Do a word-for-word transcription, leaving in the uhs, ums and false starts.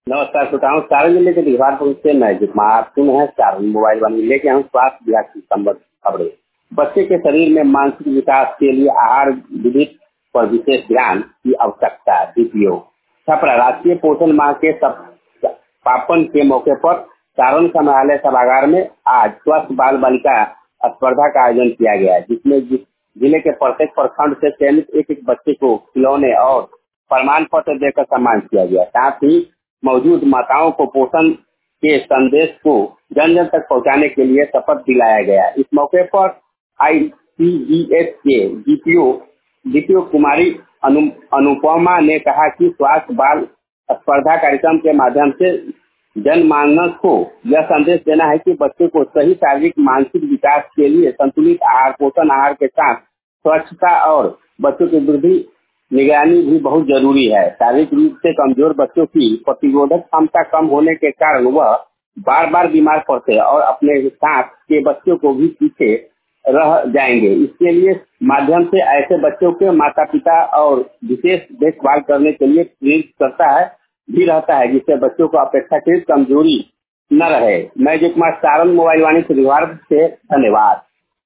नमस्कार श्रोताओं, सारण जिले के दिघवारपुर से मैं जितमार सुन है सारण मोबाइल वाली लेके हम स्वास्थ्य विभाग की संबंधित खबरें। बच्चे के शरीर में मानसिक विकास के लिए आहार विधि पर विशेष ध्यान की आवश्यकता। डीपीओ छपरा राष्ट्रीय पोषण माह के समापन के मौके पर सारण संग्रहालय सभागार में आज स्वस्थ बाल बालिका स्पर्धा का आयोजन किया गया, जिसमें जिले के प्रत्येक प्रखंड से चयनित एक एक बच्चे को खिलौने और प्रमाण पत्र देकर सम्मान किया गया। साथ ही मौजूद माताओं को पोषण के संदेश को जन जन तक पहुंचाने के लिए शपथ दिलाया गया। इस मौके पर आईसीडीएस के डीपीओ डीपीओ कुमारी अनु, अनुपमा ने कहा कि स्वास्थ्य बाल स्पर्धा कार्यक्रम के माध्यम से जनमानस को यह संदेश देना है कि बच्चे को सही शारीरिक मानसिक विकास के लिए संतुलित आहार, पोषण आहार के साथ स्वच्छता और बच्चों की वृद्धि निगरानी भी बहुत जरूरी है। शारीरिक रूप से कमजोर बच्चों की प्रतिरोधक क्षमता कम होने के कारण वह बार बार बीमार पड़ते हैं और अपने साथ के बच्चों को भी पीछे रह जाएंगे। इसके लिए माध्यम से ऐसे बच्चों के माता पिता और विशेष देखभाल करने के लिए प्रेरित करता है भी रहता है, जिससे बच्चों को अपेक्षाकृत कमजोरी न रहे। मैं जितमार सारण मोबाइल वाणी से धन्यवाद।